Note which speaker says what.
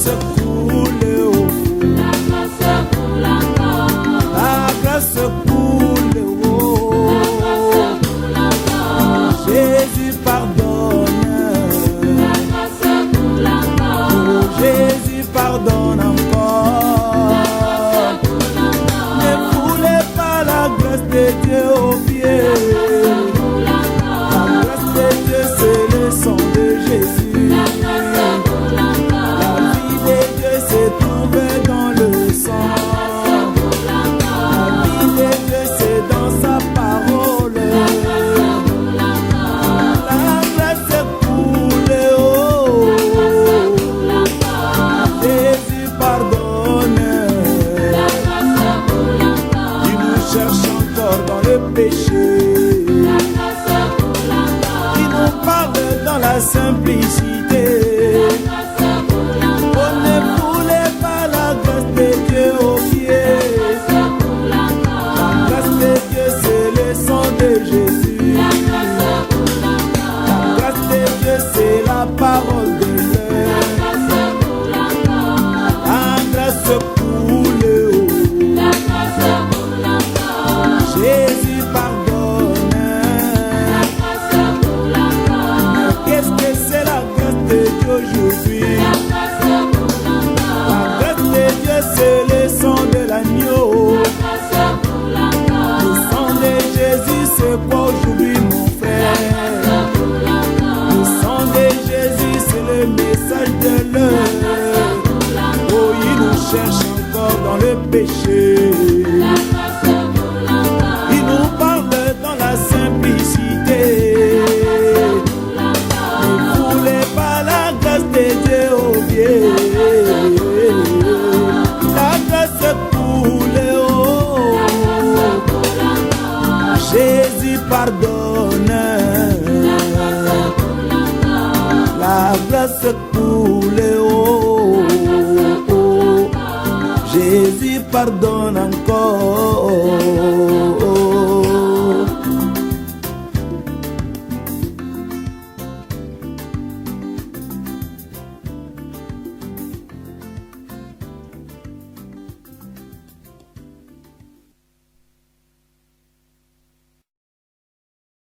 Speaker 1: grâce coule, oh. La grâce coule, oh. Jésus pardonne. Oh, Jésus pardonne encore. Ne foulez pas la grâce de Dieu au pied. La grâce de Dieu, c'est le sang de Jésus. La vie de Dieu s'est trouvée dans le sang. La vie de Dieu, c'est dans sa parole. La grâce coule, oh. Jésus pardonne. Il nous cherche encore dans le péché. Il nous parle dans la simplicité. On ne voulait pas la grâce de Dieu au pied. La grâce de Dieu, c'est le sang de Jésus. La grâce de Dieu, c'est la parole de Dieu. La grâce coule, oh. Jésus pardonne. Qu'est-ce que c'est la grâce de Dieu aujourd'hui? La grâce de Dieu, c'est le sang de l'agneau. Le sang de Jésus, c'est quoi aujourd'hui, mon frère? Le sang de Jésus, c'est le message de l'heure. Oh, il nous cherche encore dans le péché. Il nous parle dans la simplicité. Ne voulez pas la grâce de Dieu au pied. La grâce coule, oh. Jésus pardonne. La grâce coule, oh. Jésus pardonne encore.